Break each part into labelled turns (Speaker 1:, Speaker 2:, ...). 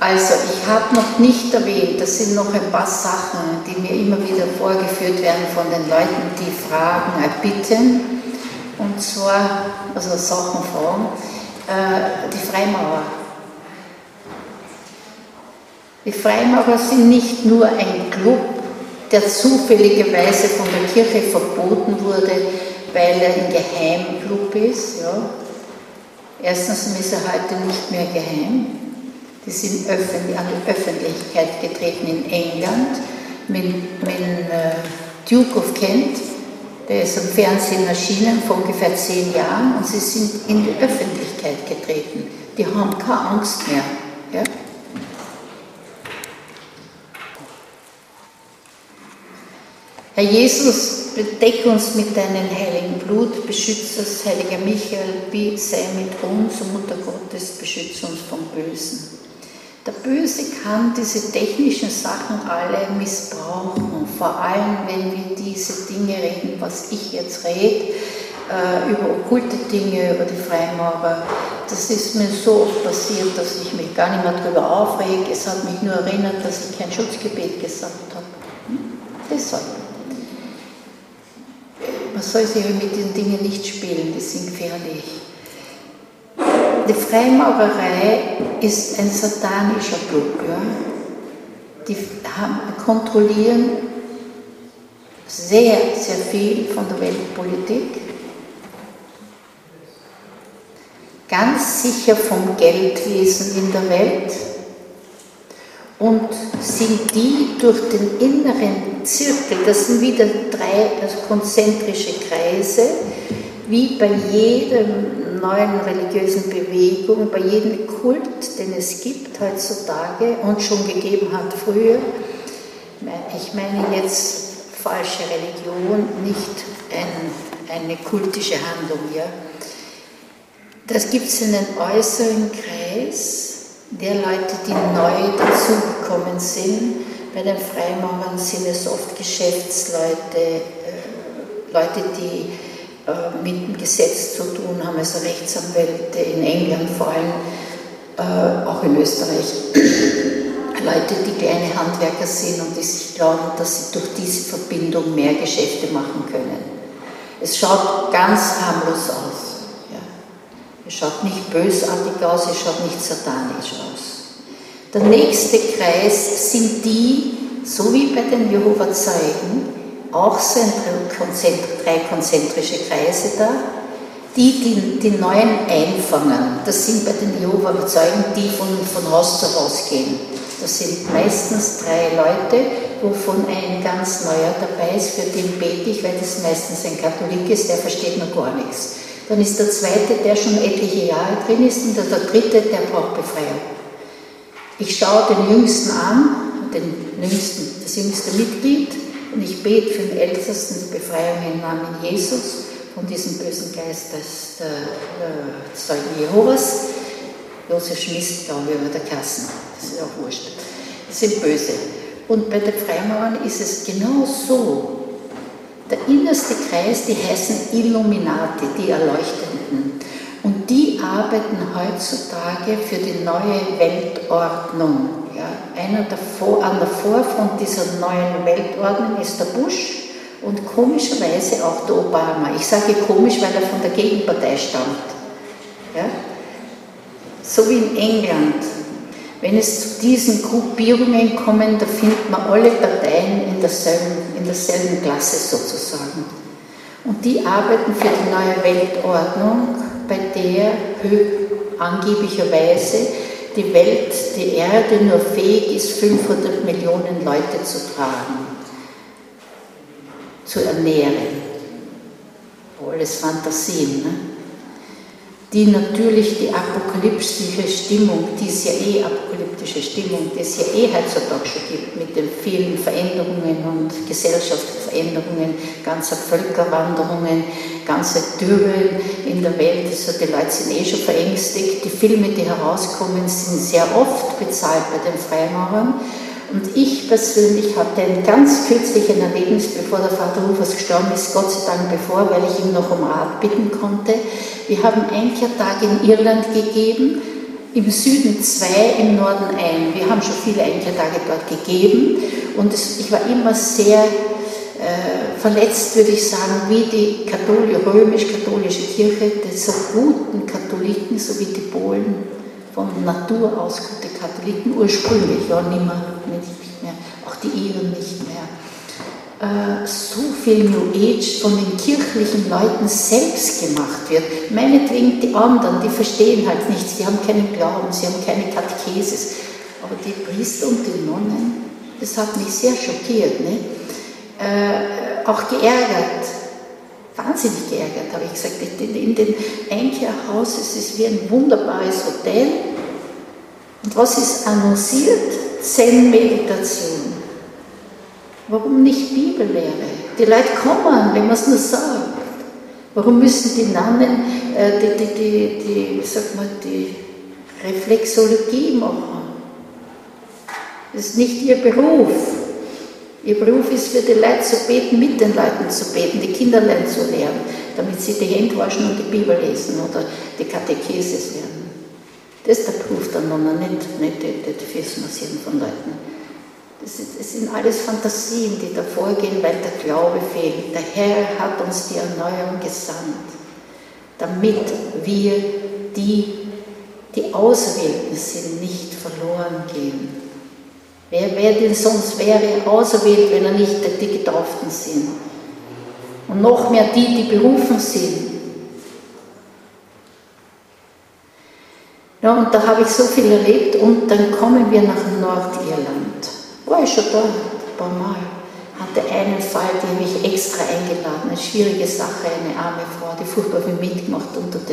Speaker 1: Also, ich habe noch nicht erwähnt, das sind noch ein paar Sachen, die mir immer wieder vorgeführt werden von den Leuten, die Fragen erbitten. Und zwar, also Sachen fragen, die Freimaurer. Die Freimaurer sind nicht nur ein Club, der zufälligerweise von der Kirche verboten wurde, weil er ein Geheimclub ist. Ja. Erstens ist er heute nicht mehr geheim. Die sind an die Öffentlichkeit getreten in England mit Duke of Kent, der ist im Fernsehen erschienen vor ungefähr 10 Jahren und sie sind in die Öffentlichkeit getreten. Die haben keine Angst mehr. Ja? Herr Jesus, bedeck uns mit deinem heiligen Blut, beschütze uns, heiliger Michael, sei mit uns, o Mutter Gottes, beschütze uns vom Bösen. Der Böse kann diese technischen Sachen alle missbrauchen, vor allem wenn wir diese Dinge reden, was ich jetzt rede, über okkulte Dinge, über die Freimaurer. Das ist mir so oft passiert, dass ich mich gar nicht mehr darüber aufrege. Es hat mich nur erinnert, dass ich kein Schutzgebet gesagt habe. Deshalb. Man soll sich mit diesen Dingen nicht spielen, die sind gefährlich. Die Freimaurerei ist ein satanischer Club. Ja? Die kontrollieren sehr, sehr viel von der Weltpolitik. Ganz sicher vom Geldwesen in der Welt. Und sind die durch den inneren Zirkel, das sind wieder 3 konzentrische Kreise, wie bei jedem neuen religiösen Bewegung, bei jedem Kult, den es gibt heutzutage und schon gegeben hat früher. Ich meine jetzt falsche Religion, nicht eine kultische Handlung. Ja. Das gibt es einen äußeren Kreis der Leute, die neu dazugekommen sind. Bei den Freimaurern sind es oft Geschäftsleute, Leute, die mit dem Gesetz zu tun haben, also Rechtsanwälte in England vor allem, auch in Österreich. Leute, die kleine Handwerker sind und die sich glauben, dass sie durch diese Verbindung mehr Geschäfte machen können. Es schaut ganz harmlos aus. Es schaut nicht bösartig aus, es schaut nicht satanisch aus. Der nächste Kreis sind die, so wie bei den Jehova-Zeugen, auch sind 3 konzentrische Kreise da, die Neuen einfangen. Das sind bei den Jehova-Zeugen die von Haus zu Haus gehen. Das sind meistens 3 Leute, wovon ein ganz neuer dabei ist, für den bete ich, weil das meistens ein Katholik ist, der versteht noch gar nichts. Dann ist der zweite, der schon etliche Jahre drin ist, und der dritte, der braucht Befreiung. Ich schaue den Jüngsten an, das jüngste Mitglied, und ich bete für den Ältesten die Befreiung im Namen Jesus von diesem bösen Geist des Zeugen Jehovas. Josef Schmiss, glaube ich, oder der Kassen, das ist auch wurscht. Das sind böse. Und bei den Freimaurern ist es genau so. Der innerste Kreis, die heißen Illuminati, die Erleuchtenden. Und die arbeiten heutzutage für die neue Weltordnung. Ja, an der Vorfront dieser neuen Weltordnung ist der Bush und komischerweise auch der Obama. Ich sage komisch, weil er von der Gegenpartei stammt. Ja? So wie in England. Wenn es zu diesen Gruppierungen kommt, da findet man alle Parteien in derselben Klasse sozusagen. Und die arbeiten für die neue Weltordnung, bei der angeblicherweise die Welt, die Erde nur fähig ist, 500 Millionen Leute zu tragen, zu ernähren. Alles Fantasien, ne? Die natürlich die apokalyptische Stimmung, die es ja apokalyptische Stimmung, die es ja heutzutage schon gibt, mit den vielen Veränderungen und Gesellschaftsveränderungen, ganzer Völkerwanderungen, ganze Dürren in der Welt, also die Leute sind schon verängstigt. Die Filme, die herauskommen, sind sehr oft bezahlt bei den Freimaurern. Und ich persönlich hatte ein ganz kürzliches Erlebnis, bevor der Vater Rufus gestorben ist, Gott sei Dank bevor, weil ich ihn noch um Rat bitten konnte. Wir haben Einkehrtage in Irland gegeben, im Süden 2, im Norden 1. Wir haben schon viele Einkehrtage dort gegeben und ich war immer sehr verletzt, würde ich sagen, wie die römisch-katholische Kirche, die so guten Katholiken, so wie die Polen, von Natur aus gute Katholiken, ursprünglich, ja nicht mehr, auch die Iren nicht mehr, so viel New Age von den kirchlichen Leuten selbst gemacht wird. Meinetwegen die anderen, die verstehen halt nichts, die haben keinen Glauben, sie haben keine Katechesis, aber die Priester und die Nonnen, das hat mich sehr schockiert, ne? Auch geärgert, wahnsinnig geärgert, habe ich gesagt. In dem Einkehrhaus ist es wie ein wunderbares Hotel. Und was ist annonciert? Zen-Meditation. Warum nicht Bibellehre? Die Leute kommen, wenn man es nur sagt. Warum müssen die Nonnen die Reflexologie machen? Das ist nicht ihr Beruf. Ihr Beruf ist für die Leute zu beten, mit den Leuten zu beten, die Kinder zu lernen, damit sie die Hände waschen und die Bibel lesen oder die Katechesis lernen. Das ist der Beruf der Nonnen, nicht die Füßmassieren von Leuten. Das sind alles Fantasien, die da vorgehen, weil der Glaube fehlt. Der Herr hat uns die Erneuerung gesandt, damit wir, die Auserwählten sind, nicht verloren gehen. Wer denn sonst wäre auserwählt, wenn er nicht die Getauften sind? Und noch mehr die berufen sind. Ja, und da habe ich so viel erlebt und dann kommen wir nach Nordirland. War ich schon dort, ein paar Mal. Hatte einen Fall, den habe ich extra eingeladen, eine schwierige Sache, eine arme Frau, die furchtbar viel mitgemacht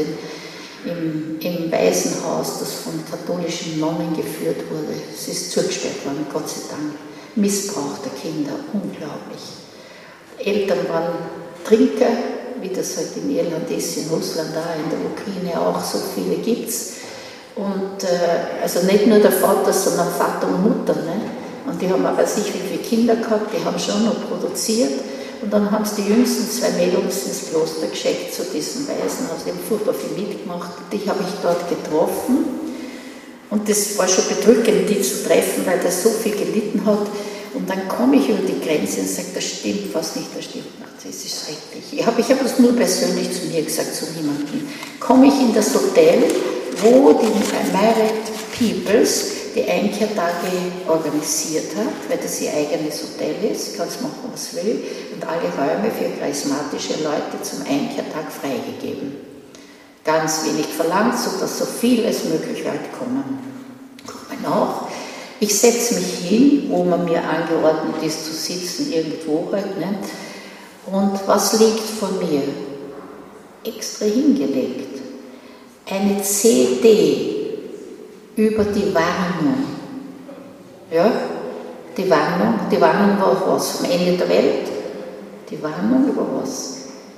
Speaker 1: im Waisenhaus, das von katholischen Nonnen geführt wurde. Es ist zugesperrt worden, Gott sei Dank. Missbrauch der Kinder, unglaublich. Eltern waren Trinker, wie das halt in Irland ist, in Russland auch, in der Ukraine auch, so viele gibt es. Und also nicht nur der Vater, sondern Vater und Mutter. Ne? Und die haben aber sich wie viele Kinder gehabt, die haben schon noch produziert. Und dann haben sie die jüngsten 2 Mädels ins Kloster geschickt zu diesem Waisenhaus. Die haben furchtbar viel mitgemacht. Die habe ich dort getroffen. Und das war schon bedrückend, die zu treffen, weil der so viel gelitten hat. Und dann komme ich über die Grenze und sage, das stimmt was nicht, das stimmt nicht. Das ist schrecklich. Ich habe das nur persönlich zu mir gesagt, zu niemandem. Komme ich in das Hotel, wo die Married Peoples die Einkehrtage organisiert hat, weil das ihr eigenes Hotel ist, kann es machen, was will, und alle Räume für charismatische Leute zum Einkehrtag freigegeben. Ganz wenig verlangt, sodass so viel als möglich Leute kommen. Kommen auch. Ich setze mich hin, wo man mir angeordnet ist zu sitzen, irgendwo halt. Ne? Und was liegt vor mir? Extra hingelegt. Eine CD über die Warnung. Ja, die Warnung war was? Vom Ende der Welt? Die Warnung über was?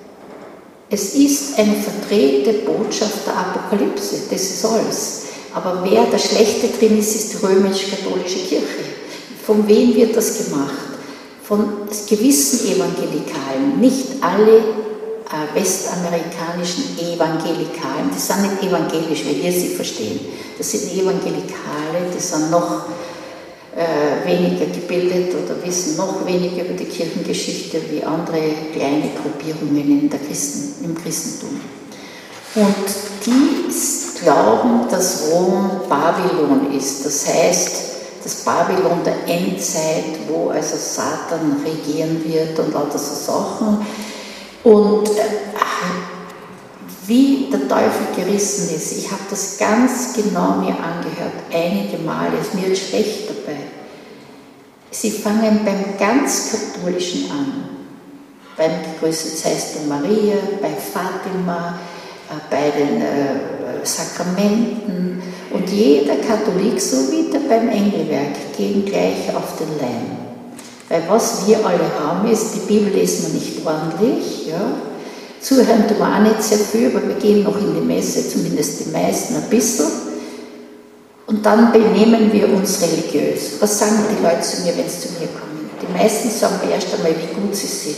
Speaker 1: Es ist eine verdrehte Botschaft der Apokalypse, das ist alles. Aber wer der Schlechte drin ist, ist die römisch-katholische Kirche. Von wem wird das gemacht? Von gewissen Evangelikalen, nicht alle westamerikanischen Evangelikalen, die sind nicht evangelisch, wie wir sie verstehen. Das sind Evangelikale, die sind noch weniger gebildet oder wissen noch weniger über die Kirchengeschichte wie andere kleine Gruppierungen im Christentum. Und die glauben, dass Rom Babylon ist. Das heißt, das Babylon der Endzeit, wo also Satan regieren wird und lauter so Sachen. Und wie der Teufel gerissen ist, ich habe das ganz genau mir angehört, einige Male, ist mir jetzt schlecht dabei. Sie fangen beim ganz Katholischen an, beim Gegrüßet seist du Maria, bei Fatima, bei den Sakramenten, und jeder Katholik, so wie der beim Engelwerk, gehen gleich auf den Leim. Weil was wir alle haben ist, die Bibel lesen wir nicht ordentlich, ja. Zuhören tun wir auch nicht sehr viel, aber wir gehen noch in die Messe, zumindest die meisten ein bisschen. Und dann benehmen wir uns religiös. Was sagen die Leute zu mir, wenn sie zu mir kommen? Die meisten sagen mir erst einmal, wie gut sie sind.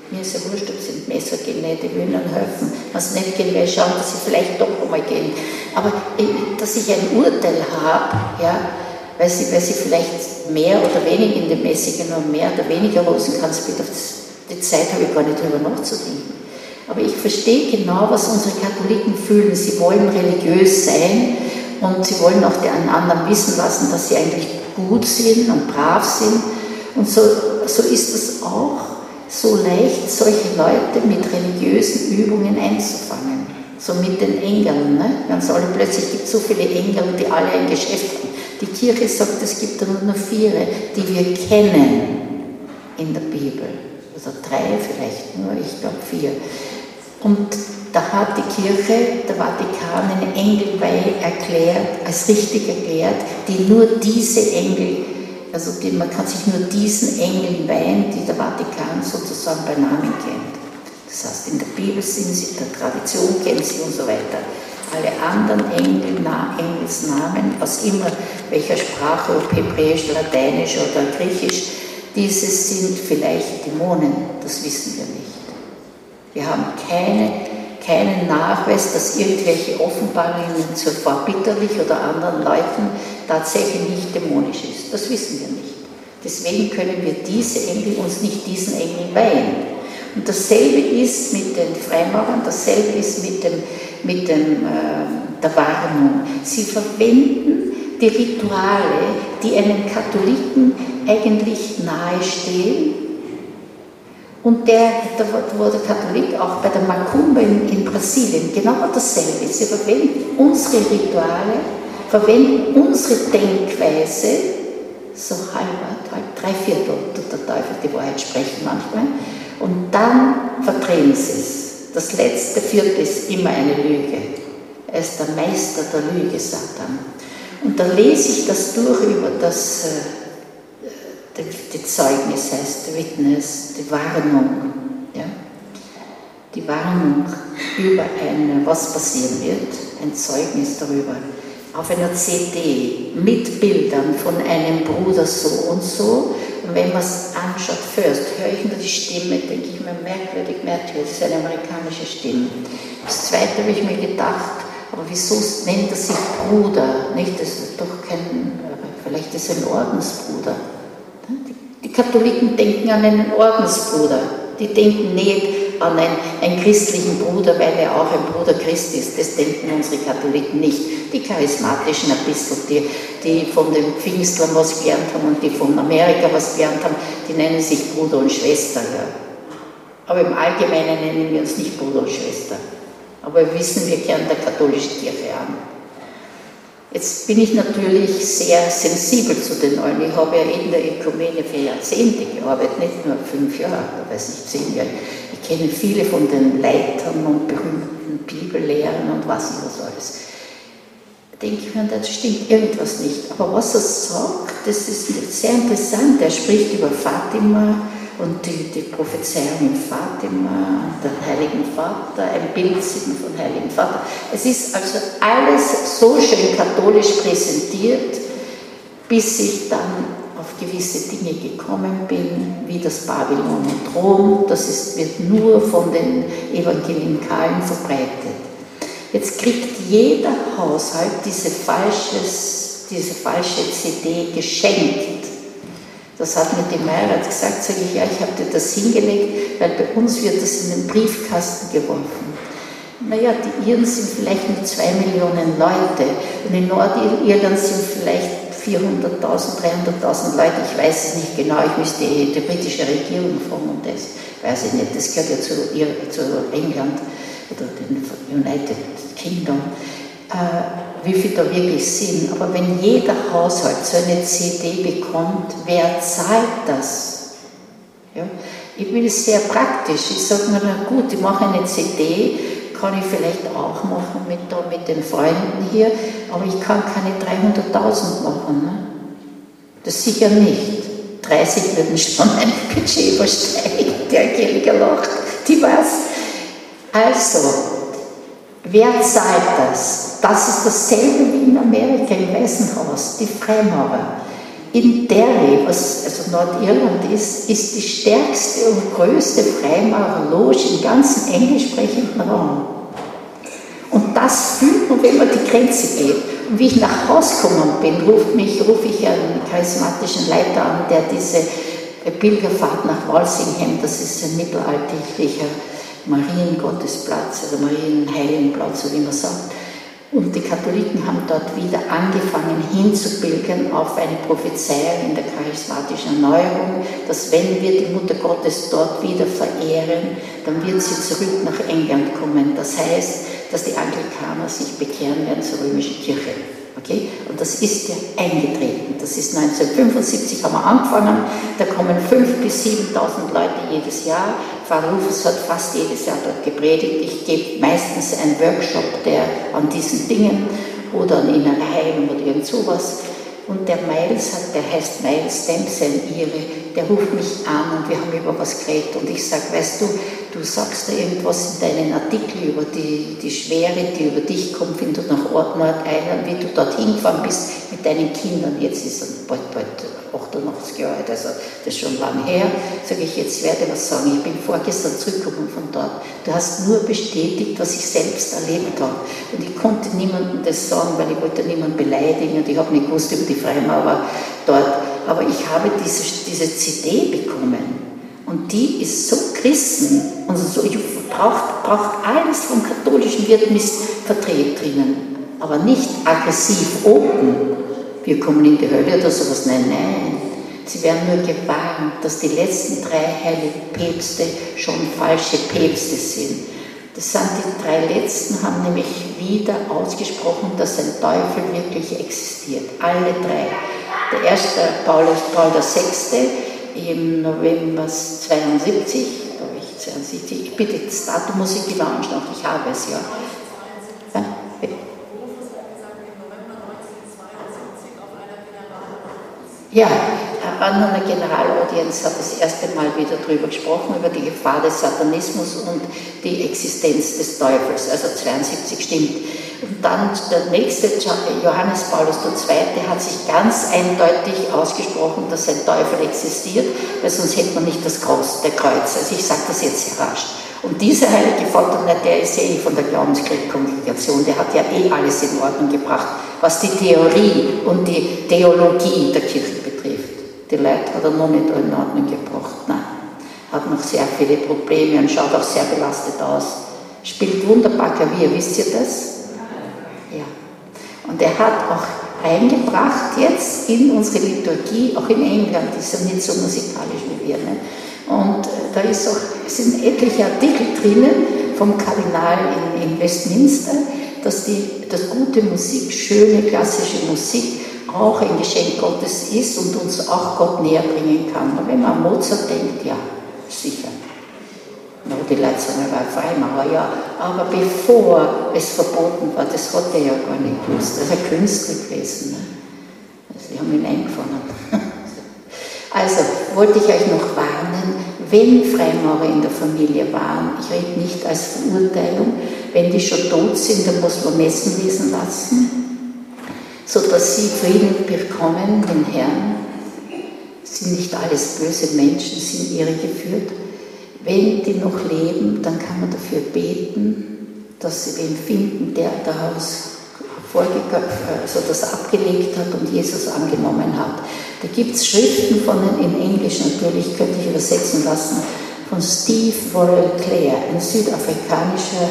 Speaker 1: Mir ist ja wurscht, ob sie ins Messer gehen, nicht, ich will ihnen helfen. Wenn sie nicht gehen, will ich schauen, dass sie vielleicht doch einmal gehen. Aber dass ich ein Urteil habe, ja, weil sie vielleicht mehr oder weniger in der Messe genommen, mehr oder weniger Rosenkranzbild, auf die Zeit habe ich gar nicht drüber nachzudenken. Aber ich verstehe genau, was unsere Katholiken fühlen. Sie wollen religiös sein und sie wollen auch den anderen wissen lassen, dass sie eigentlich gut sind und brav sind. Und so ist es auch so leicht, solche Leute mit religiösen Übungen einzufangen. So mit den Engeln. Ne? Ganz alle plötzlich gibt es so viele Engel, die alle ein Geschäft haben. Die Kirche sagt, es gibt nur 4, die wir kennen in der Bibel. Oder 3 vielleicht nur, ich glaube 4. Und da hat die Kirche, der Vatikan, eine Engelweihe erklärt, als richtig erklärt, die nur diese Engel, also man kann sich nur diesen Engeln weihen, die der Vatikan sozusagen bei Namen kennt. Das heißt, in der Bibel sind sie, in der Tradition kennen sie und so weiter. Alle anderen Engelsnamen, aus immer welcher Sprache, ob Hebräisch, Lateinisch oder Griechisch, diese sind vielleicht Dämonen, das wissen wir nicht. Wir haben keinen Nachweis, dass irgendwelche Offenbarungen zur Frau Bitterlich oder anderen Leuten tatsächlich nicht dämonisch ist. Das wissen wir nicht. Deswegen können wir diese Engel uns nicht diesen Engeln weihen. Und dasselbe ist mit den Freimaurern, dasselbe ist mit der Warnung. Sie verwenden die Rituale, die einem Katholiken eigentlich nahestehen. Und wo der Katholik auch bei der Macumba in Brasilien genau dasselbe. Sie verwenden unsere Rituale, verwenden unsere Denkweise, so halb, 3/4 tut der Teufel die Wahrheit sprechen manchmal, und dann verdrehen sie es. Das letzte Viertel ist immer eine Lüge. Er ist der Meister der Lüge, Satan. Und da lese ich das durch über das die Zeugnis heißt, die Witness, die Warnung. Ja? Die Warnung über was passieren wird, ein Zeugnis darüber. Auf einer CD mit Bildern von einem Bruder so und so. Und wenn man es anschaut, höre ich nur die Stimme, denke ich mir, merkwürdig, das ist eine amerikanische Stimme. Das zweite habe ich mir gedacht, aber wieso nennt er sich Bruder? Nicht? Das ist doch vielleicht ist er ein Ordensbruder. Die Katholiken denken an einen Ordensbruder. Die denken nicht an einen christlichen Bruder, weil er auch ein Bruder Christi ist. Das denken unsere Katholiken nicht. Die Charismatischen ein bisschen, die von den Pfingstlern was gelernt haben und die von Amerika was gelernt haben, die nennen sich Bruder und Schwester. Ja. Aber im Allgemeinen nennen wir uns nicht Bruder und Schwester. Aber wir wissen, wir gehören der katholischen Kirche an. Jetzt bin ich natürlich sehr sensibel zu den allen. Ich habe ja in der Ökumene für Jahrzehnte gearbeitet, nicht nur 5 Jahre, weiß nicht, 10 Jahre. Ich kenne viele von den Leitern und berühmten Bibellehrern und was ich was alles. Da denke ich mir, das stimmt irgendwas nicht. Aber was er sagt, das ist sehr interessant. Er spricht über Fatima und die Prophezeiung in Fatima und den Heiligen Vater, ein Bild von Heiligen Vater. Es ist also alles so schön katholisch präsentiert, bis ich dann auf gewisse Dinge gekommen bin, wie das Babylon und Rom. Das wird nur von den Evangelikalen verbreitet. Jetzt kriegt jeder Haushalt diese falsche CD geschenkt. Das hat mir die Meirat gesagt, sage ich, ja, ich habe dir das hingelegt, weil bei uns wird das in den Briefkasten geworfen. Naja, die Iren sind vielleicht nur 2 Millionen Leute und in Nordirland sind vielleicht 400.000, 300.000 Leute, ich weiß es nicht genau, ich müsste die britische Regierung fragen und das weiß ich nicht, das gehört ja zu England oder den United Kingdom. Wie viel da wirklich sind. Aber wenn jeder Haushalt so eine CD bekommt, wer zahlt das? Ja? Ich bin sehr praktisch. Ich sage mir, na gut, ich mache eine CD, kann ich vielleicht auch machen mit den Freunden hier, aber ich kann keine 300.000 machen. Ne? Das sicher nicht. 30 würden schon ein Budget übersteigen, der Angelika lacht, die weiß. Also, wer zahlt das? Das ist dasselbe wie in Amerika im Weißen Haus, die Freimaurer. in Derry, was also Nordirland ist, ist die stärkste und größte Freimaurerloge im ganzen englischsprechenden Raum. Und das fühlt man, wenn man die Grenze geht. Und wie ich nach Hause gekommen bin, rufe ich einen charismatischen Leiter an, der diese Pilgerfahrt nach Walsingham, das ist ein mittelalterlicher Mariengottesplatz, also Marienheiligenplatz, so wie man sagt. Und die Katholiken haben dort wieder angefangen hinzupilgern auf eine Prophezeiung in der charismatischen Erneuerung, dass wenn wir die Mutter Gottes dort wieder verehren, dann wird sie zurück nach England kommen. Das heißt, dass die Anglikaner sich bekehren werden zur römischen Kirche. Okay? Und das ist ja eingetreten. Das ist 1975 haben wir angefangen, da kommen 5.000 bis 7.000 Leute jedes Jahr. Pfarrer Rufus hat fast jedes Jahr dort gepredigt. Ich gebe meistens einen Workshop, der an diesen Dingen oder in einer Heilung oder irgend sowas. Und der Miles, der heißt Miles Dempsey, der ruft mich an und wir haben über was geredet. Und ich sage, weißt du, du sagst da irgendwas in deinen Artikel über die Schwere, die über dich kommt, wenn du nach Nordisland, wie du dorthin gefahren bist mit deinen Kindern. Jetzt ist er bald 88 Jahre alt, also das ist schon lange her. Sage ich, jetzt werde ich was sagen. Ich bin vorgestern zurückgekommen von dort. Du hast nur bestätigt, was ich selbst erlebt habe. Und ich konnte niemandem das sagen, weil ich wollte niemanden beleidigen und ich habe nicht gewusst über die Freimaurer dort. Aber ich habe diese CD bekommen. Und die ist so Christen und so, braucht alles vom Katholischen, wird verdreht drinnen, aber nicht aggressiv open. Wir kommen in die Hölle oder sowas. Nein. Sie werden nur gewarnt, dass die letzten 3 heiligen Päpste schon falsche Päpste sind. Das sind die 3 letzten, haben nämlich wieder ausgesprochen, dass ein Teufel wirklich existiert. Alle 3. Der erste, Paul VI., im November 72, glaube ich, 72, bitte, das Datum muss ich genau anschauen, ich habe es ja. Ja, an einer Generalaudienz hat das erste Mal wieder darüber gesprochen, über die Gefahr des Satanismus und die Existenz des Teufels, also 72 stimmt. Und dann der nächste, Johannes Paulus II., hat sich ganz eindeutig ausgesprochen, dass ein Teufel existiert, weil sonst hätte man nicht der Kreuz. Also ich sage das jetzt sehr rasch. Und dieser heilige Vater, der ist von der Glaubenskongregation, der hat ja alles in Ordnung gebracht, was die Theorie und die Theologie der Kirche betrifft. Die Leute hat er noch nicht in Ordnung gebracht. Nein, hat noch sehr viele Probleme und schaut auch sehr belastet aus. Spielt wunderbar Klavier, wisst ihr das? Ja. Und er hat auch eingebracht jetzt in unsere Liturgie, auch in England, die ist ja nicht so musikalisch wie wir. Ne? Und da sind etliche Artikel drinnen vom Kardinal in Westminster, dass gute Musik, schöne klassische Musik auch ein Geschenk Gottes ist und uns auch Gott näher bringen kann. Und wenn man an Mozart denkt, ja, sicher. No, die Leute sagen, er war Freimaurer, ja, aber bevor es verboten war, das hat er ja gar nicht gewusst. Das ist ein Künstler gewesen. Ne? Also, die haben ihn eingefangen. Also, wollte ich euch noch warnen, wenn Freimaurer in der Familie waren, ich rede nicht als Verurteilung, wenn die schon tot sind, dann muss man Messen lesen lassen, sodass sie Frieden bekommen, den Herrn. Sind nicht alles böse Menschen, sind irregeführt. Wenn die noch leben, dann kann man dafür beten, dass sie wen finden, der daraus das abgelegt hat und Jesus angenommen hat. Da gibt es Schriften in Englisch natürlich, könnte ich übersetzen lassen, von Steve Worrell Clare, ein südafrikanischer,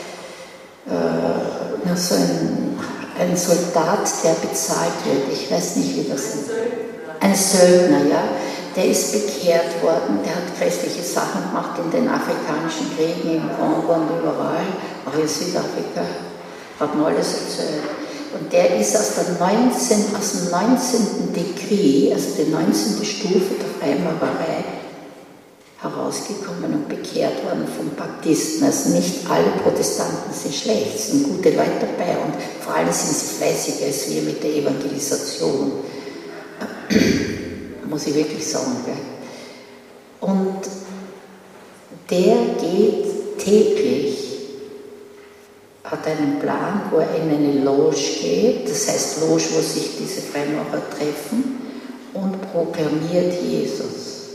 Speaker 1: ein Soldat, der bezahlt wird. Ich weiß nicht, wie das ist. Ein Söldner, ja. Der ist bekehrt worden, der hat grässliche Sachen gemacht in den afrikanischen Kriegen, im Kongo und überall, auch in Südafrika. Hat mir alles erzählt. Und der ist aus dem 19. Degree, also die 19. Stufe der Freimaurerei, herausgekommen und bekehrt worden von Baptisten. Also nicht alle Protestanten sind schlecht, es sind gute Leute dabei und vor allem sind sie fleißiger als wir mit der Evangelisation. Muss ich wirklich sagen. Gell? Und der geht täglich, hat einen Plan, wo er in eine Loge geht, das heißt Loge, wo sich diese Freimaurer treffen, und proklamiert Jesus.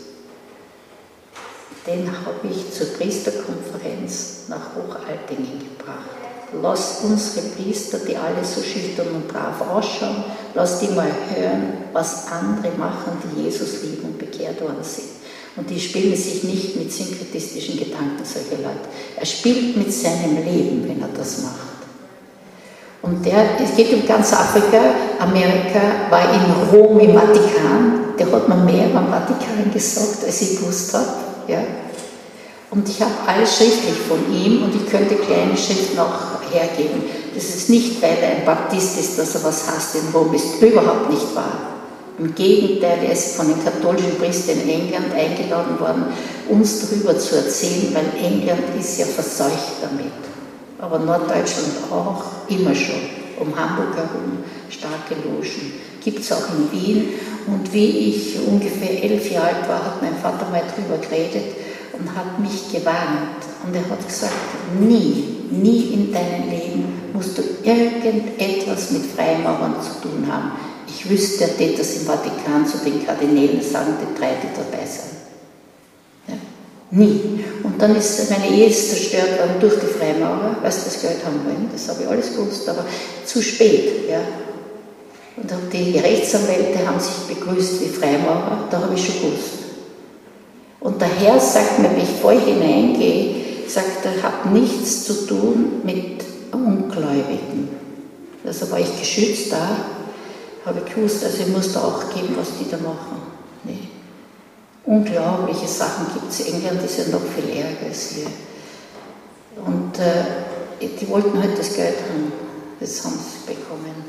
Speaker 1: Den habe ich zur Priesterkonferenz nach Hochaltingen gebracht. Lass unsere Priester, die alle so schüchtern und brav ausschauen, lass die mal hören, was andere machen, die Jesus lieben und bekehrt worden sind. Und die spielen sich nicht mit synkretistischen Gedanken, solche Leute. Er spielt mit seinem Leben, wenn er das macht. Und es geht um ganz Afrika. Amerika war in Rom im Vatikan. Der hat mir mehr am Vatikan gesagt, als ich gewusst habe. Ja. Und ich habe alles schriftlich von ihm und ich könnte kleine Schrift noch hergeben. Das ist nicht, weil er ein Baptist ist, dass er was hasst in Rom, ist überhaupt nicht wahr. Im Gegenteil, er ist von den katholischen Priestern in England eingeladen worden, uns darüber zu erzählen, weil England ist ja verseucht damit. Aber Norddeutschland auch, immer schon. Um Hamburg herum, starke Logen. Gibt es auch in Wien. Und wie ich ungefähr 11 Jahre alt war, hat mein Vater mal darüber geredet und hat mich gewarnt. Und er hat gesagt, nie in deinem Leben musst du irgendetwas mit Freimaurern zu tun haben. Ich wüsste, er täte das im Vatikan zu den Kardinälen sagen, die 3, die dabei sind. Ja, nie. Und dann ist meine Ehe zerstört worden durch die Freimaurer, weil sie das Geld haben wollen. Das habe ich alles gewusst, aber zu spät. Ja. Und die Rechtsanwälte haben sich begrüßt wie Freimaurer, da habe ich schon gewusst. Und der Herr sagt mir, wenn ich voll hineingehe, sagt er, hat nichts zu tun mit Ungläubigen. Also war ich geschützt da, habe ich gewusst, also ich muss da auch geben, was die da machen. Nee. Unglaubliche Sachen gibt es. England ist ja noch viel ärger als hier. Und die wollten halt das Geld haben. Das haben sie bekommen.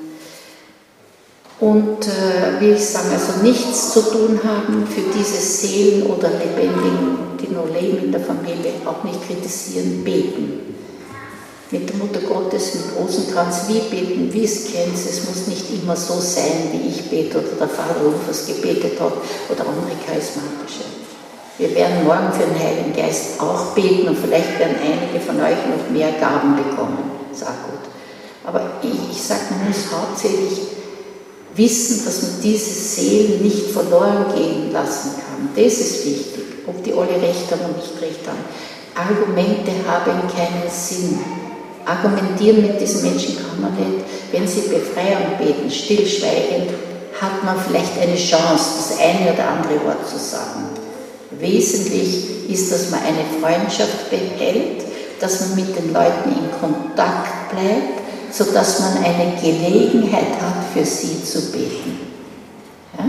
Speaker 1: Und wie ich sage, also nichts zu tun haben für diese Seelen oder Lebendigen, die noch leben in der Familie, auch nicht kritisieren, beten. Mit der Mutter Gottes, mit Rosenkranz, wie beten, wie es kennt. Es muss nicht immer so sein, wie ich bete oder der Vater Rufus gebetet hat oder andere Charismatische. Wir werden morgen für den Heiligen Geist auch beten und vielleicht werden einige von euch noch mehr Gaben bekommen. Das ist auch gut. Aber ich sage, man muss hauptsächlich wissen, dass man diese Seelen nicht verloren gehen lassen kann. Das ist wichtig, ob die alle recht haben oder nicht recht haben. Argumente haben keinen Sinn. Argumentieren mit diesen Menschen kann man nicht. Wenn sie Befreiung beten, stillschweigend, hat man vielleicht eine Chance, das eine oder andere Wort zu sagen. Wesentlich ist, dass man eine Freundschaft behält, dass man mit den Leuten in Kontakt bleibt, sodass man eine Gelegenheit hat, für sie zu beten. Ja?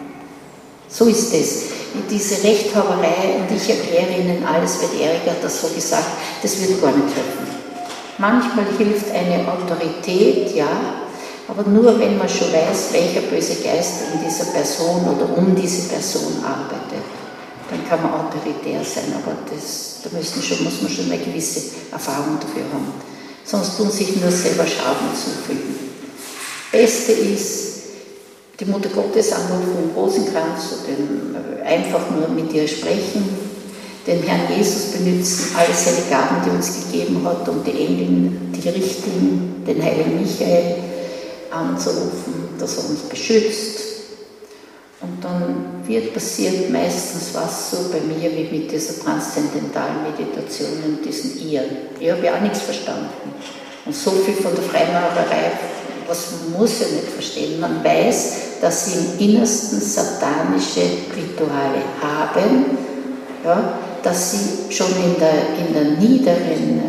Speaker 1: So ist es. Diese Rechthaberei, und ich erkläre Ihnen alles, weil Erik hat das so gesagt, das wird gar nicht helfen. Manchmal hilft eine Autorität, ja, aber nur wenn man schon weiß, welcher böse Geist in dieser Person oder um diese Person arbeitet. Dann kann man autoritär sein, aber da muss man schon eine gewisse Erfahrung dafür haben. Sonst tun sich nur selber Schaden zufügen. Beste ist, die Mutter Gottes anrufen, Rosenkranz, einfach nur mit ihr sprechen, den Herrn Jesus benutzen, alle seine Gaben, die er uns gegeben hat, um die Engel, die Richtigen, den heiligen Michael anzurufen, dass er uns beschützt. Und dann passiert meistens was so bei mir wie mit dieser transzendentalen Meditation und diesen Irren. Ich habe ja auch nichts verstanden. Und so viel von der Freimaurerei, was muss ja nicht verstehen. Man weiß, dass sie im Innersten satanische Rituale haben, ja, dass sie schon in der niederen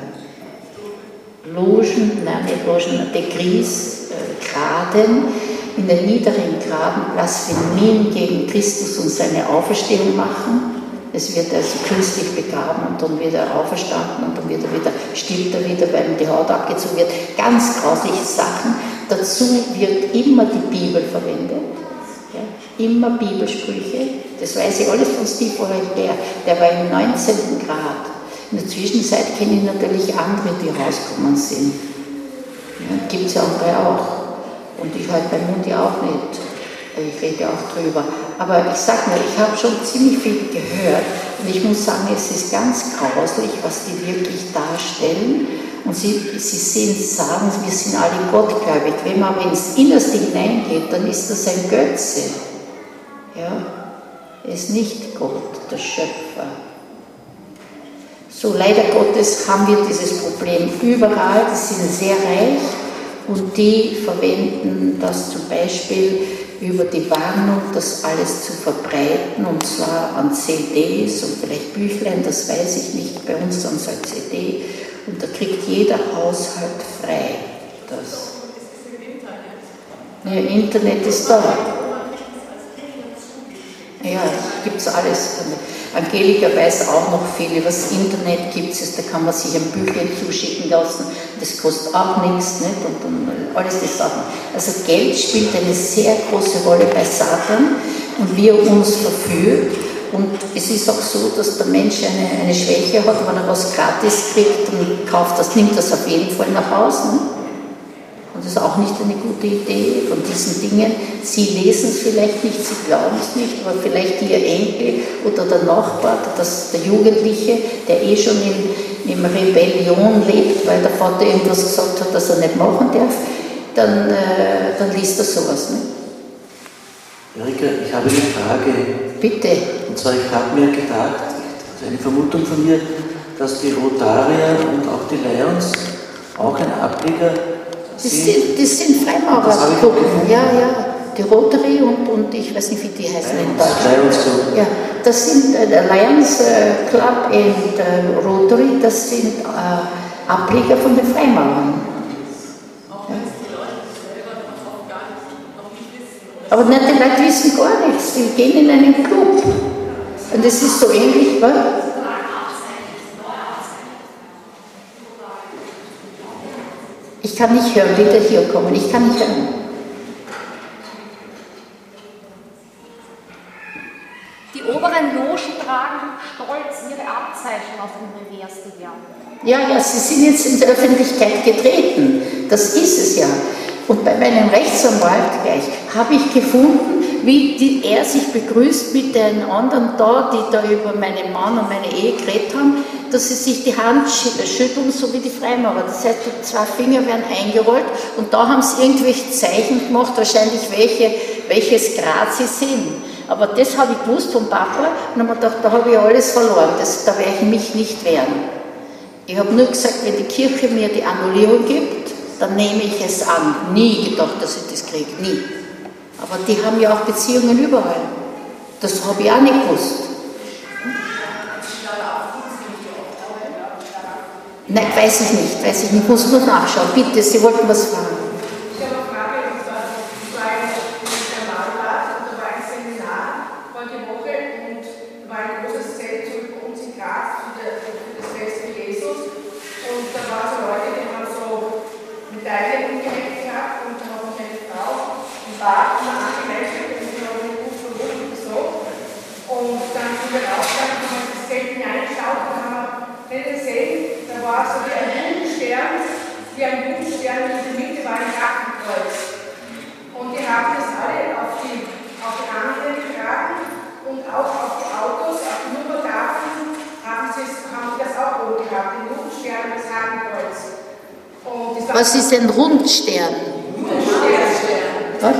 Speaker 1: Graden, in den niederen Graden Blasphemien gegen Christus und seine Auferstehung machen. Es wird also künstlich begraben und dann wird er auferstanden und dann stirbt er wieder, weil ihm die Haut abgezogen wird. Ganz grausliche Sachen. Dazu wird immer die Bibel verwendet. Ja, immer Bibelsprüche. Das weiß ich alles von Steve O'Hare. Der war im 19. Grad. In der Zwischenzeit kenne ich natürlich andere, die rausgekommen sind. Ja, gibt es ja andere auch. Und ich halt beim Mund ja auch nicht. Ich rede auch drüber. Aber ich sage nur, ich habe schon ziemlich viel gehört und ich muss sagen, es ist ganz grauslich, was die wirklich darstellen. Und sie sagen, wir sind alle gottgläubig. Wenn man aber ins Innerste hineingeht, dann ist das ein Götze. Ja, er ist nicht Gott, der Schöpfer. So leider Gottes haben wir dieses Problem überall, die sind sehr reich und die verwenden das zum Beispiel über die Warnung, das alles zu verbreiten, und zwar an CDs und vielleicht Büchlein, das weiß ich nicht, bei uns dann halt CD, und da kriegt jeder Haushalt frei das. Ja, Internet ist da. Ja, gibt es alles. Angelika weiß auch noch viel, über das Internet gibt es, da kann man sich ein Büchlein zuschicken lassen, das kostet auch nichts, nicht? Und alles die Sachen. Also Geld spielt eine sehr große Rolle bei Satan und wie er uns verführt. Und es ist auch so, dass der Mensch eine Schwäche hat, wenn er was gratis kriegt, dann kauft das, nimmt das auf jeden Fall nach Hause. Ne? Und das ist auch nicht eine gute Idee von diesen Dingen. Sie lesen es vielleicht nicht, Sie glauben es nicht, aber vielleicht Ihr Enkel oder der Nachbar, der Jugendliche, der schon in Rebellion lebt, weil der Vater irgendwas gesagt hat, dass er nicht machen darf, dann liest er sowas. Ne?
Speaker 2: Erika, ich habe eine Frage.
Speaker 1: Bitte.
Speaker 2: Und zwar, ich habe mir gedacht, das ist eine Vermutung von mir, dass die Rotarier und auch die Lions auch ein Ableger sind.
Speaker 1: Das sind Freimaurergruppen, ja. Die Rotary und ich weiß nicht, wie die heißen in Deutschland.
Speaker 2: Lions Club.
Speaker 1: Ja, das sind der Lions Club und Rotary, das sind Ableger von den Freimaurern. Ja. Aber nicht, die Leute wissen gar nichts, die gehen in einen Club. Und das ist so ähnlich, was? Ich kann nicht hören, wieder hier kommen, ich kann nicht hören.
Speaker 3: Die oberen Logen tragen stolz ihre Abzeichen auf dem Revers gewertet.
Speaker 1: Ja, sie sind jetzt in die Öffentlichkeit getreten, das ist es ja. Und bei meinem Rechtsanwalt gleich habe ich gefunden, wie er sich begrüßt mit den anderen da, die da über meinen Mann und meine Ehe geredet haben, dass sie sich die Hand schütteln, so wie die Freimaurer. Das heißt, die 2 Finger werden eingerollt und da haben sie irgendwelche Zeichen gemacht, wahrscheinlich welches Grad sie sind. Aber das habe ich gewusst vom Papa und habe mir gedacht, da habe ich alles verloren, da werde ich mich nicht wehren. Ich habe nur gesagt, wenn die Kirche mir die Annullierung gibt, dann nehme ich es an. Nie gedacht, dass ich das kriege, nie. Aber die haben ja auch Beziehungen überall. Das habe ich auch nicht gewusst. Nein, weiß ich nicht, muss nur nachschauen. Bitte, Sie wollten was fragen.
Speaker 4: Ich habe eine Frage, und zwar, ich war in Thermalbad und da war ein Seminar vorige Woche und da war ein großes Zelt so bei uns in Graz für das Fest für Jesus und da waren so Leute, die haben so Medaillen umgehängt gehabt und da habe ich eine Frau im Bad angemeldet und die haben mich gut verwundet und so und dann sind wir rausgegangen und haben das Zelt hineingeschaut und haben wir gesehen, da war so wie ein Judenstern, in der Mitte war ein Hakenkreuz. Und die haben das alle auf die Arme getragen und auch auf die Autos, auf die Nummertafeln haben sie das auch oben gehabt, den Judenstern und das Hakenkreuz. Und das
Speaker 1: Was ist ein Rundstern? Was?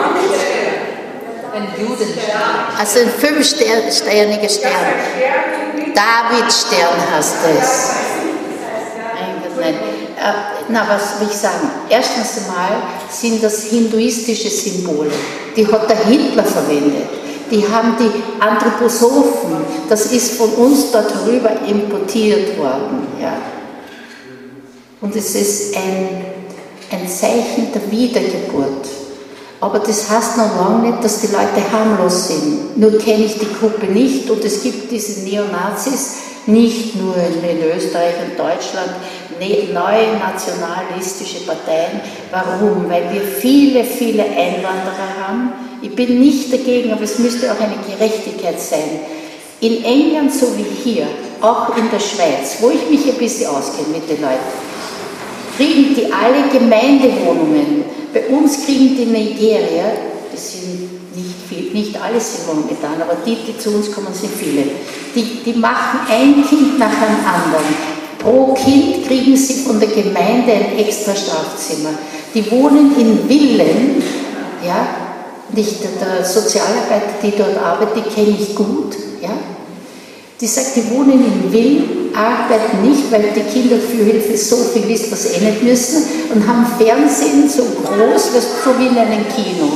Speaker 5: Ein Judenstern.
Speaker 1: Also ein 5-sterniger Stern. Davidstern heißt es. Nein. Na, was will ich sagen? Erstens einmal sind das hinduistische Symbole. Die hat der Hitler verwendet. Die haben die Anthroposophen, das ist von uns dort rüber importiert worden. Ja. Und es ist ein Zeichen der Wiedergeburt. Aber das heißt noch lange nicht, dass die Leute harmlos sind. Nur kenne ich die Gruppe nicht und es gibt diese Neonazis, nicht nur in Österreich und Deutschland, neue nationalistische Parteien. Warum? Weil wir viele, viele Einwanderer haben. Ich bin nicht dagegen, aber es müsste auch eine Gerechtigkeit sein. In England so wie hier, auch in der Schweiz, wo ich mich ein bisschen auskenne mit den Leuten, kriegen die alle Gemeindewohnungen. Bei uns kriegen die Nigerier, das sind nicht alle sind momentan, aber die zu uns kommen, sind viele. Die machen ein Kind nach dem anderen. Pro Kind kriegen sie von der Gemeinde ein extra Schlafzimmer. Die wohnen in Villen, ja, der Sozialarbeiter, die dort arbeitet, die kenne ich gut, ja. Die sagt, die wohnen in Wien, arbeiten nicht, weil die Kinderfürhilfe so viel ist, was sie nicht müssen, und haben Fernsehen so groß, so wie in einem Kino.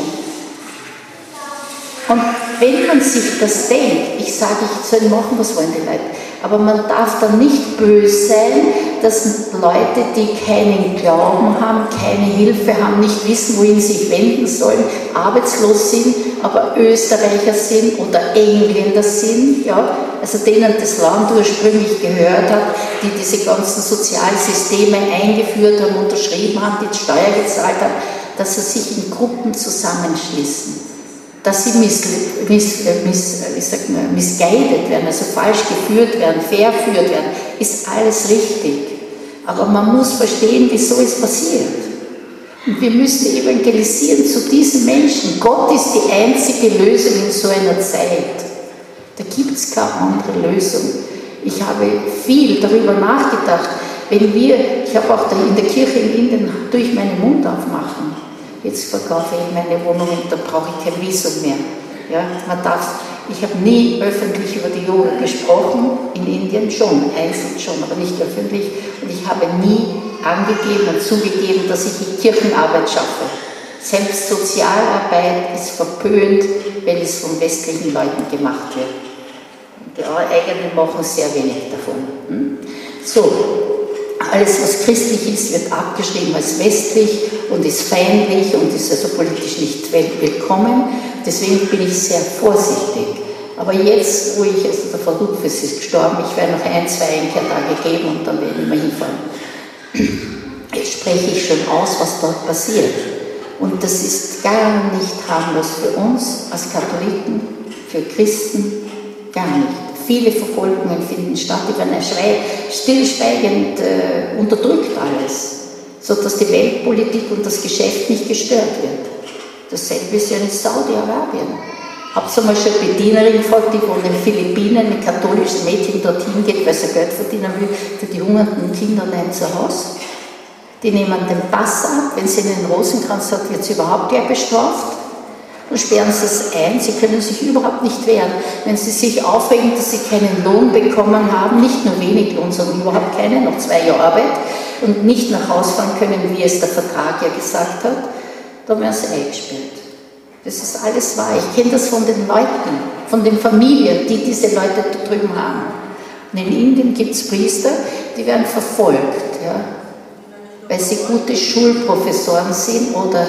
Speaker 1: Und wenn man sich das denkt, ich sage, ich soll machen, was wollen die Leute, aber man darf dann nicht böse sein, dass Leute, die keinen Glauben haben, keine Hilfe haben, nicht wissen, wohin sie sich wenden sollen, arbeitslos sind, aber Österreicher sind oder Engländer sind, ja, also denen das Land ursprünglich gehört hat, die diese ganzen Sozialsysteme eingeführt haben, unterschrieben haben, die Steuer gezahlt haben, dass sie sich in Gruppen zusammenschließen. Dass sie misguided werden, also falsch geführt werden, verführt werden, ist alles richtig. Aber man muss verstehen, wieso es passiert. Und wir müssen evangelisieren zu diesen Menschen. Gott ist die einzige Lösung in so einer Zeit. Da gibt es keine andere Lösung. Ich habe viel darüber nachgedacht. Ich habe auch in der Kirche in Indien durch meinen Mund aufmachen. Jetzt verkaufe ich meine Wohnung und da brauche ich kein Visum mehr. Ja, ich habe nie öffentlich über die Yoga gesprochen, in Indien schon, einzeln schon, aber nicht öffentlich. Und ich habe nie angegeben und zugegeben, dass ich die Kirchenarbeit schaffe. Selbst Sozialarbeit ist verpönt, wenn es von westlichen Leuten gemacht wird. Und die eigenen machen sehr wenig davon. So. Alles, was christlich ist, wird abgeschrieben als westlich und ist feindlich und ist also politisch nicht willkommen. Deswegen bin ich sehr vorsichtig. Aber jetzt, wo der Frau Ludwig ist gestorben, ich werde noch 1, 2 Einkehrtage geben und dann werde ich mal hinfahren. Jetzt spreche ich schon aus, was dort passiert. Und das ist gar nicht harmlos für uns als Katholiken, für Christen, gar nicht. Viele Verfolgungen finden statt, die werden stillschweigend unterdrückt alles, sodass die Weltpolitik und das Geschäft nicht gestört wird. Dasselbe ist ja in Saudi-Arabien. Habt ihr mal schon eine Bedienerin gefragt, die von den Philippinen, ein katholisches Mädchen dorthin geht, weil sie Geld verdienen will, für die hungernden Kinder allein zu Hause? Die nehmen den Pass ab, wenn sie einen Rosenkranz hat, wird sie überhaupt gleich bestraft. Und sperren sie es ein, sie können sich überhaupt nicht wehren. Wenn sie sich aufregen, dass sie keinen Lohn bekommen haben, nicht nur wenig Lohn, sondern überhaupt keinen, noch 2 Jahre Arbeit und nicht nach Hause fahren können, wie es der Vertrag ja gesagt hat, dann werden sie eingesperrt. Das ist alles wahr. Ich kenne das von den Leuten, von den Familien, die diese Leute da drüben haben. Und in Indien gibt es Priester, die werden verfolgt, ja, weil sie gute Schulprofessoren sind oder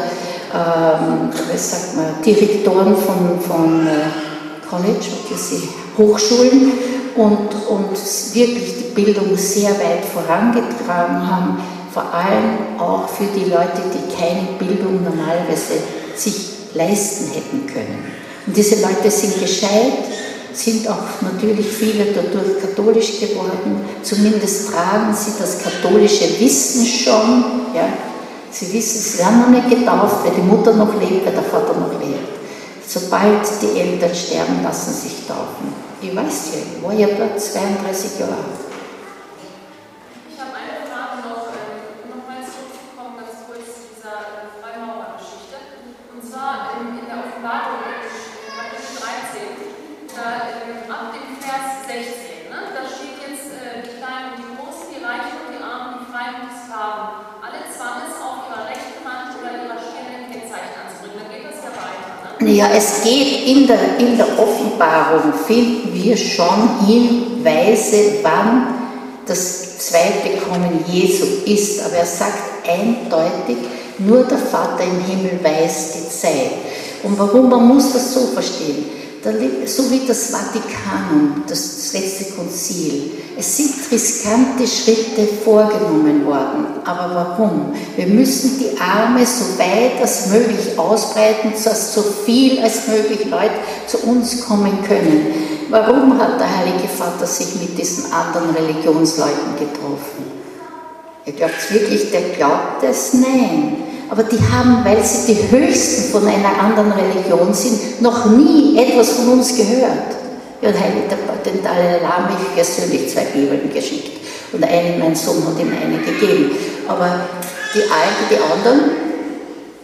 Speaker 1: Direktoren von College, Hochschulen und wirklich die Bildung sehr weit vorangetragen haben, vor allem auch für die Leute, die keine Bildung normalerweise sich leisten hätten können. Und diese Leute sind gescheit, sind auch natürlich viele dadurch katholisch geworden, zumindest tragen sie das katholische Wissen schon, ja. Sie wissen, sie werden noch nicht getauft, weil die Mutter noch lebt, weil der Vater noch lebt. Sobald die Eltern sterben, lassen sich taufen. Ich weiß ja, ich war ja dort 32 Jahre.
Speaker 3: Ich habe eine Frage noch mal zurückzukommen, ganz kurz zu dieser Freimaurergeschichte. Und zwar in der Offenbarung, Kapitel 13, ab dem Vers 16, ne? Da steht jetzt die Kleinen und die Großen, die Reichen und die Armen, die Freien und die Sklaven. Alle zwangen es auf ihrer rechten Hand oder ihrer Stirn ein Kennzeichen anzubringen. Dann geht das ja weiter. Ne?
Speaker 1: Ja, es geht in der Offenbarung, finden wir schon Hinweise, wann das zweite Kommen Jesu ist. Aber er sagt eindeutig, nur der Vater im Himmel weiß die Zeit. Und warum? Man muss das so verstehen. So wie das Vatikanum, das letzte Konzil. Es sind riskante Schritte vorgenommen worden. Aber warum? Wir müssen die Arme so weit als möglich ausbreiten, dass so viel als möglich Leute zu uns kommen können. Warum hat der Heilige Vater sich mit diesen anderen Religionsleuten getroffen? Ihr glaubt wirklich, der glaubt es? Nein. Aber die haben, weil sie die Höchsten von einer anderen Religion sind, noch nie etwas von uns gehört. Ja, den Dalai Lama habe ich persönlich 2 Bibeln geschickt und mein Sohn hat ihm eine gegeben. Aber die anderen,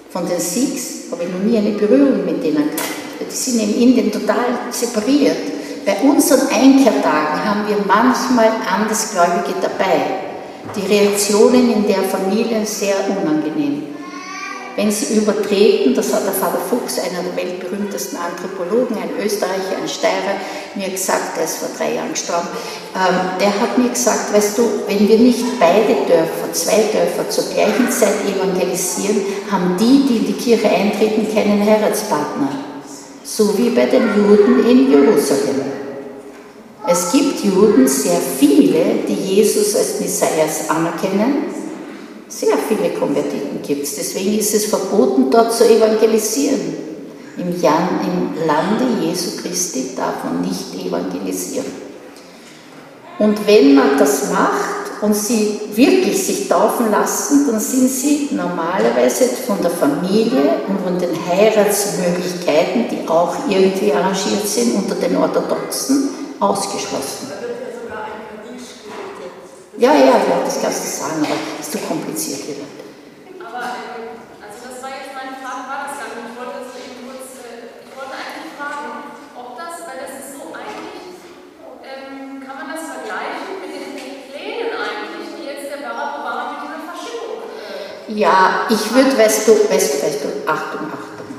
Speaker 1: Von den Sikhs habe ich noch nie eine Berührung mit denen gehabt. Die sind in Indien total separiert. Bei unseren Einkehrtagen haben wir manchmal Andersgläubige dabei. Die Reaktionen in der Familie sehr unangenehm. Wenn sie übertreten, das hat der Vater Fuchs, einer der weltberühmtesten Anthropologen, ein Österreicher, ein Steirer, mir gesagt, der ist vor 3 Jahren gestorben, der hat mir gesagt, weißt du, wenn wir nicht beide Dörfer, 2 Dörfer zur gleichen Zeit evangelisieren, haben die, die in die Kirche eintreten, keinen Heiratspartner. So wie bei den Juden in Jerusalem. Es gibt Juden, sehr viele, die Jesus als Messias anerkennen. Sehr viele Konvertiten gibt es. Deswegen ist es verboten, dort zu evangelisieren. Im Lande Jesu Christi darf man nicht evangelisieren. Und wenn man das macht und sie wirklich sich taufen lassen, dann sind sie normalerweise von der Familie und von den Heiratsmöglichkeiten, die auch irgendwie arrangiert sind unter den Orthodoxen, ausgeschlossen. Ja, das kannst du sagen, aber das ist zu kompliziert wieder.
Speaker 3: Aber, also das war jetzt meine Frage, war das gar nicht. Ich wollte eigentlich fragen, ob das, weil das ist so eigentlich, kann man das vergleichen mit den Plänen eigentlich, die jetzt der Barack Obama mit dieser Verschiebung
Speaker 1: Ja, ich würde, weißt du, Achtung.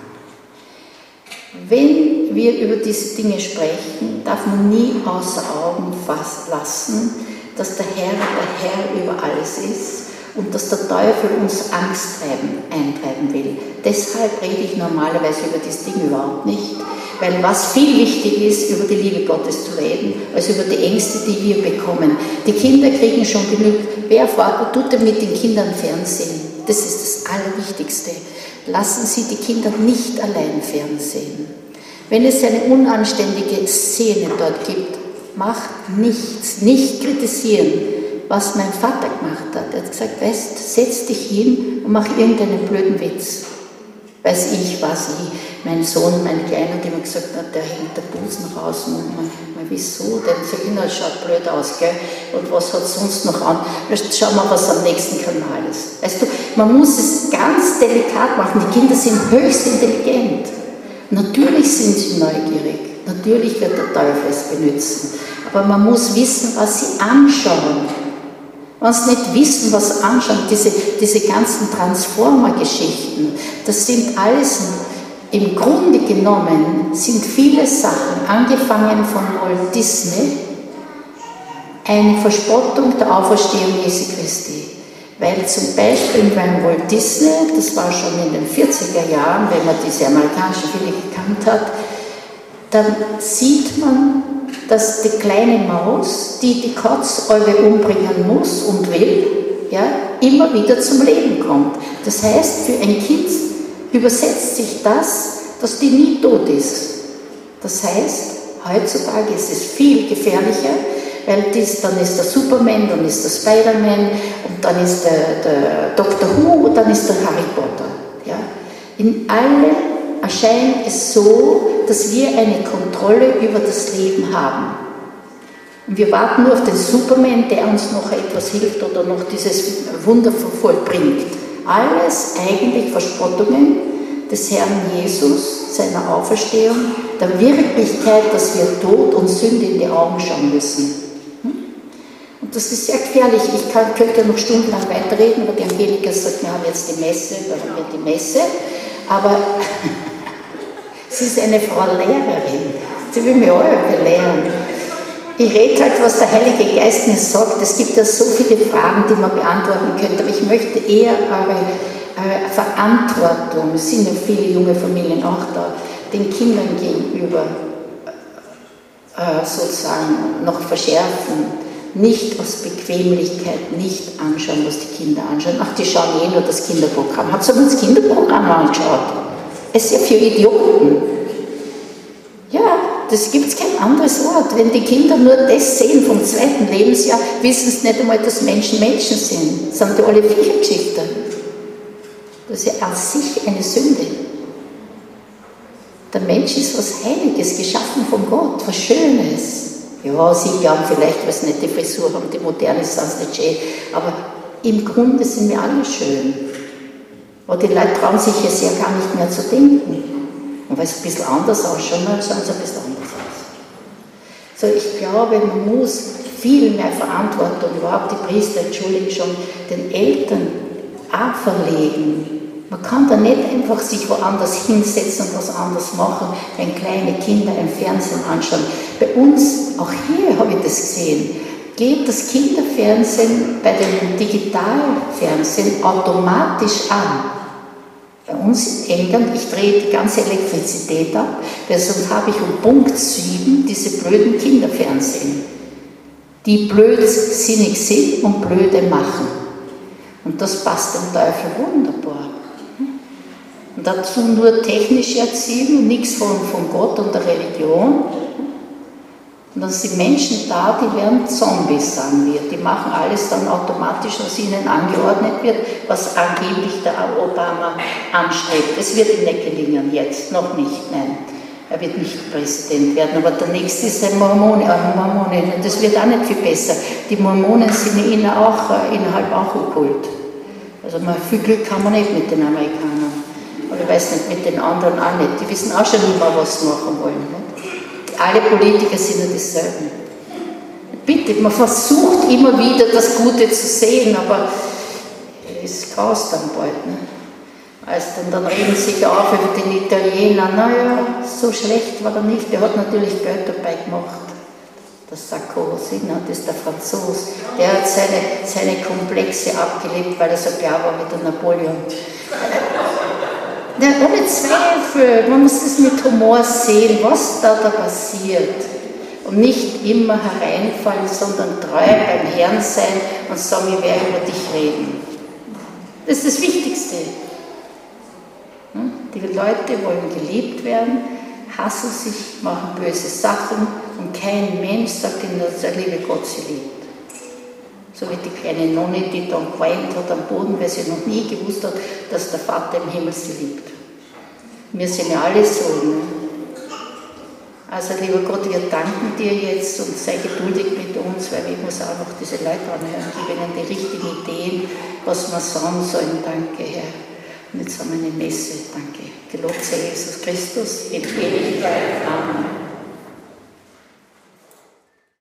Speaker 1: Wenn wir über diese Dinge sprechen, darf man nie außer Augen lassen, dass der Herr über alles ist und dass der Teufel uns Angst eintreiben will. Deshalb rede ich normalerweise über dieses Ding überhaupt nicht, weil was viel wichtig ist, über die Liebe Gottes zu reden, als über die Ängste, die wir bekommen. Die Kinder kriegen schon genug. Wer tut denn mit den Kindern Fernsehen? Das ist das Allerwichtigste. Lassen Sie die Kinder nicht allein Fernsehen. Wenn es eine unanständige Szene dort gibt, macht nichts, nicht kritisieren, was mein Vater gemacht hat. Er hat gesagt, weißt, setz dich hin und mach irgendeinen blöden Witz. Weiß ich, mein Sohn, mein Kleiner, der mir gesagt hat, der hängt der Busen raus. Und wieso? Denn sag ich, das schaut blöd aus, gell? Und was hat sonst noch an? Schau mal, was am nächsten Kanal ist. Weißt du, man muss es ganz delikat machen. Die Kinder sind höchst intelligent. Natürlich sind sie neugierig. Natürlich wird der Teufel es benutzen. Aber man muss wissen, was sie anschauen. Wenn sie nicht wissen, was sie anschauen, diese ganzen Transformer-Geschichten, das sind alles, im Grunde genommen, sind viele Sachen, angefangen von Walt Disney, eine Verspottung der Auferstehung Jesu Christi. Weil zum Beispiel beim Walt Disney, das war schon in den 40er Jahren, wenn man diese amerikanischen Filme gekannt hat, dann sieht man, dass die kleine Maus, die die Katzalbe umbringen muss und will, ja, immer wieder zum Leben kommt. Das heißt, für ein Kind übersetzt sich das, dass die nie tot ist. Das heißt, heutzutage ist es viel gefährlicher, weil dann ist der Superman, dann ist der Spider-Man und dann ist der Dr. Who und dann ist der Harry Potter. Ja. In allem erscheint es so, dass wir eine Kontrolle über das Leben haben. Und wir warten nur auf den Superman, der uns noch etwas hilft oder noch dieses Wunder vollbringt. Alles eigentlich Verspottungen des Herrn Jesus, seiner Auferstehung, der Wirklichkeit, dass wir Tod und Sünde in die Augen schauen müssen. Und das ist sehr gefährlich. Ich könnte noch stundenlang weiterreden, aber die Angelika sagt, wir haben jetzt die Messe, warum wird die Messe? Aber sie ist eine Frau Lehrerin. Sie will mich alle belehren. Ich rede halt, was der Heilige Geist mir sagt. Es gibt ja so viele Fragen, die man beantworten könnte, aber ich möchte eher eure Verantwortung, es sind ja viele junge Familien auch da, den Kindern gegenüber sozusagen noch verschärfen. Nicht aus Bequemlichkeit, nicht anschauen, was die Kinder anschauen. Ach, die schauen nur das Kinderprogramm. Habt ihr mal das Kinderprogramm angeschaut? Es ist ja für Idioten. Ja, das gibt es kein anderes Wort. Wenn die Kinder nur das sehen vom 2. Lebensjahr, wissen sie nicht einmal, dass Menschen Menschen sind. Das sind ja alle Viechergeschichten. Das ist ja an sich eine Sünde. Der Mensch ist was Heiliges, geschaffen von Gott, was Schönes. Ja, sie glauben vielleicht, weil sie nicht die Frisur haben, die Moderne sind nicht schön, aber im Grunde sind wir alle schön. Aber die Leute trauen sich es ja gar nicht mehr zu denken. Und weil es ein bisschen anders ausschaut, dann schauen sie ein bisschen anders aus. So, ich glaube, man muss viel mehr Verantwortung, überhaupt die Priester, entschuldigen schon, den Eltern auch verlegen. Man kann da nicht einfach sich woanders hinsetzen und was anderes machen, wenn kleine Kinder ein Fernsehen anschauen. Bei uns, auch hier habe ich das gesehen, geht das Kinderfernsehen bei dem Digitalfernsehen automatisch an. Bei uns in England, ich drehe die ganze Elektrizität ab, weil sonst habe ich um Punkt 7 diese blöden Kinderfernsehen, die blödsinnig sind und blöde machen. Und das passt dem Teufel wunderbar. Und dazu nur technische Erziehung, nichts von Gott und der Religion. Und dann sind Menschen da, die werden Zombies, sagen wir. Die machen alles dann automatisch, was ihnen angeordnet wird, was angeblich der Obama anstrebt. Es wird ihm nicht gelingen, jetzt noch nicht, nein. Er wird nicht Präsident werden, aber der nächste ist ein Mormone, und das wird auch nicht viel besser. Die Mormonen sind innerhalb auch okkult. Also viel Glück haben wir nicht mit den Amerikanern. Aber ich weiß nicht, mit den anderen auch nicht. Die wissen auch schon immer, was sie machen wollen. Nicht? Alle Politiker sind ja dieselben. Bitte, man versucht immer wieder das Gute zu sehen, aber es graust dann bald. Ne? Dann reden sie sich auf über den Italiener. Naja, so schlecht war er nicht. Der hat natürlich Geld dabei gemacht. Der Sarkozy, das ist der Franzose. Der hat seine Komplexe abgelebt, weil er so klar war mit der Napoleon. Ja, ohne Zweifel, man muss es mit Humor sehen, was da passiert. Und nicht immer hereinfallen, sondern treu beim Herrn sein und sagen, ich werde über dich reden. Das ist das Wichtigste. Die Leute wollen geliebt werden, hassen sich, machen böse Sachen und kein Mensch sagt ihnen, dass der liebe Gott sie liebt. So wie die kleine Nonne, die dann geweint hat am Boden, weil sie noch nie gewusst hat, dass der Vater im Himmel sie liebt. Wir sind ja alle so. Ne? Also lieber Gott, wir danken dir jetzt und sei geduldig mit uns, weil ich muss auch noch diese Leute anhören, gib ihnen die richtigen Ideen, was wir sagen sollen. Danke, Herr. Und jetzt haben wir eine Messe. Danke. Gelobt sei Jesus Christus in Ewigkeit. Amen.